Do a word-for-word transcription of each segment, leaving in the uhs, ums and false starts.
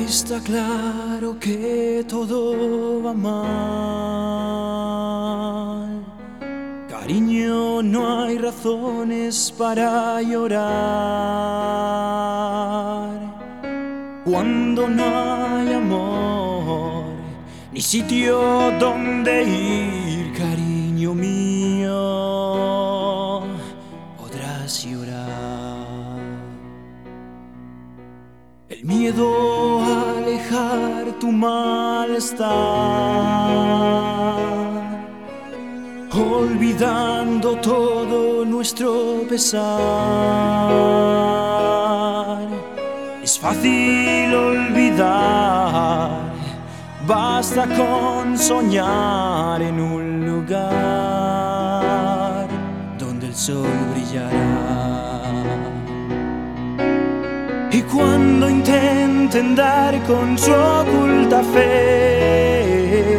Está claro que todo va mal. Cariño, no hay razones para llorar. Cuando no hay amor, ni sitio donde ir, cariño mío, podrás llorar. El miedo a alejar tu malestar, olvidando todo nuestro pesar. Es fácil olvidar, basta con soñar en un lugar donde el sol brillará. Y cuando intenten dar con su oculta fe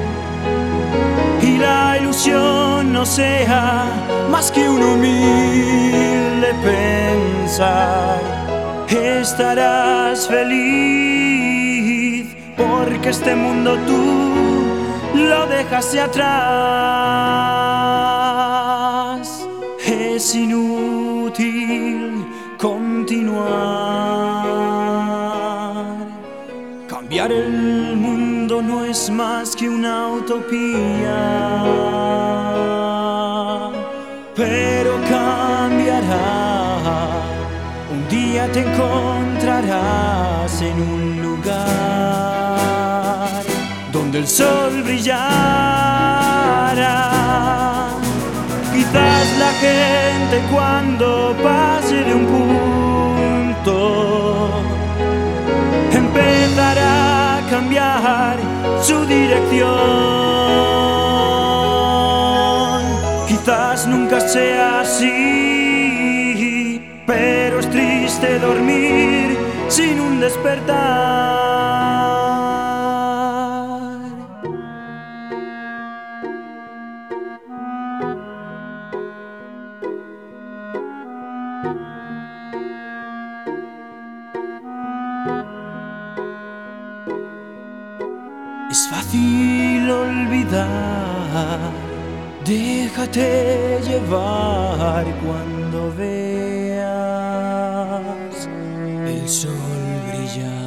y la ilusión no sea más que un humilde pensar, estarás feliz porque este mundo tú lo dejaste atrás. Es inútil continuar. Cambiar el mundo no es más que una utopía, pero cambiará. Un día te encontrarás en un lugar donde el sol brillará. Quizás la gente cuando pase de un punto empezará a cambiar su dirección. Quizás nunca sea así, pero es triste dormir sin un despertar. Es fácil olvidar, déjate llevar cuando veas el sol brillar.